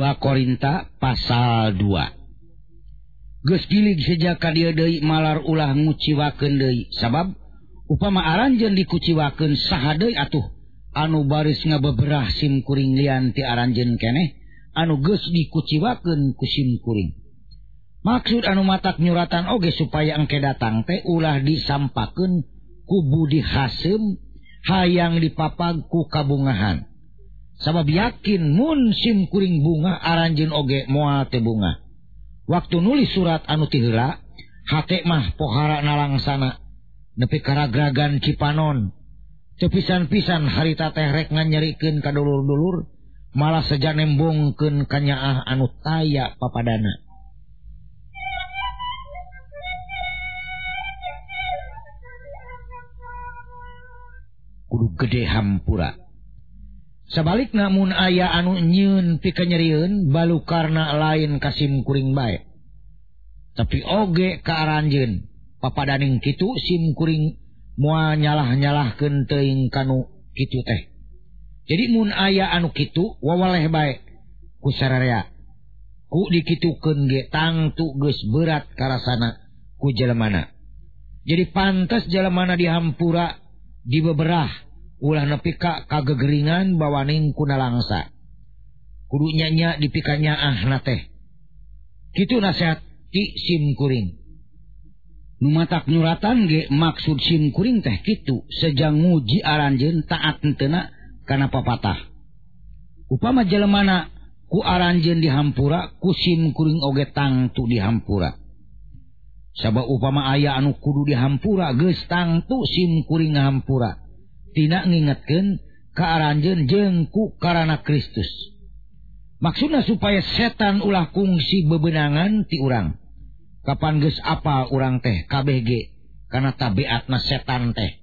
Korinta pasal 2. Geus gilig sejak ka dieu deui malar ulah nguciwakeun deui sabab upama aranjeun dikuciwakeun saha deui atuh anu baris ngabeberah sim kuring lian ti aranjeun keneh anu geus dikuciwakeun ku sim kuring. Maksud anu matak nyuratan oge supaya engke datang teh ulah disampakeun ku budi hasem hayang dipapag ku kabungahan. Sabab yakin mun sim kuring bunga aranjeun oge moal teh bunga. Waktu nulis surat anu ti heula hate mah pohara nalangsana nepi karagragan Cipanon. Teu pisan-pisan harita teh rek nganyerikeun ka dulur-dulur malah seja nembongkeun ka nyaah anu taya papadana. Kudu gede hampura. Sabalikna mun aya anu nyieun pikanyerieun balukarna lain kasim kuring bae. Tapi oge ka aranjeun papadaning kitu sim kuring moal nyalah-nyalahkeun teuing kanu kitu teh. Jadi mun aya anu kitu wawaleh bae ku sararea. Ku dikitukeun ge tangtu geus berat karasana ku jelemana. Jadi pantes jelemana dihampura dibeberah ulah nepi ka kagegeringan bawaning kunalangsa. Kudu nya dipikanyaahna teh. Kitu nasihat ti sim kuring. Nu matak nyuratan ge maksud sim kuring teh kitu sejang nguji aranjeun taat henteuna kana papatah. Upama jelemana ku aranjeun dihampura ku sim kuring oge tangtu dihampura. Sabab upama aya anu kudu dihampura geus tangtu sim kuring ngahampura. Tina ngingetkeun ka aranjeun jeung ku karana Kristus. Maksudna supaya setan ulah kungsi bebenangan ti urang. Kapan geus apa urang teh kabeh ge kana tabiatna setan teh.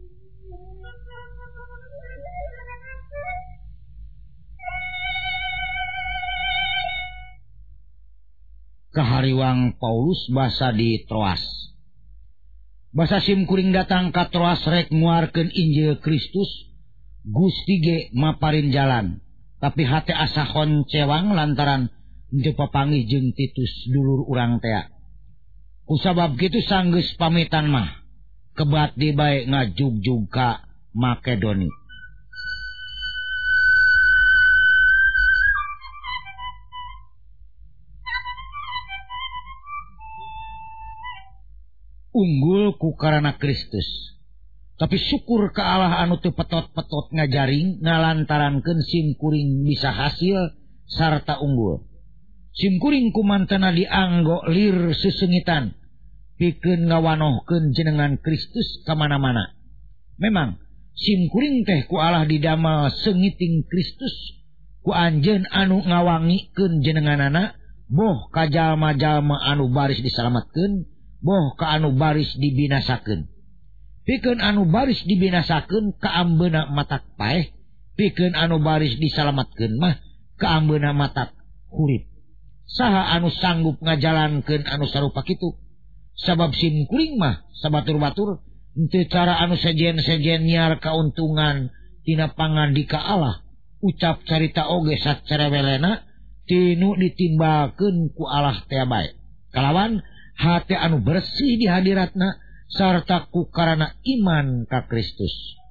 Kahariwang Paulus basa di Troas. Basa sim kuring datang ka Troas rek nguarkeun Injil Kristus, Gusti ge maparin jalan, tapi hate asa honcewang lantaran teu papanggih jeung Titus dulur urang teh. Kusabab kitu sanggeus pamitan mah, kebat di bae ngajugjug ka Makedoni. Unggul ku karana Kristus. Tapi syukur ka Allah anu teu petot-petot ngajaring ngalantarankeun sim kuring bisa hasil sarta unggul. Sim kuring kumantena dianggo lir sesengitan pikeun ngawanohkeun jenengan Kristus ka mana-mana. Memang sim kuring teh ku Allah didamel sengiting Kristus ku anjeun anu ngawangikeun jenenganana boh ka jalma-jalma anu baris disalametkeun boh ka anu baris dibinasakeun. Pikeun anu baris dibinasakeun ka ambeuna matak paeh, pikeun anu baris disalametkeun mah ka ambeuna matak urip. Saha anu sanggup ngajalankeun anu sarupa kitu? Sabab sim kuring mah sabatur-batur teu cara anu sejen-sejen nyiar kauntungan tina pangandika Allah. Ucap carita oge sacerewelena tinu ditimbalkeun ku Allah teh bae. Kalawan hati anu bersih di hadiratna sarta ku karana iman ka Kristus.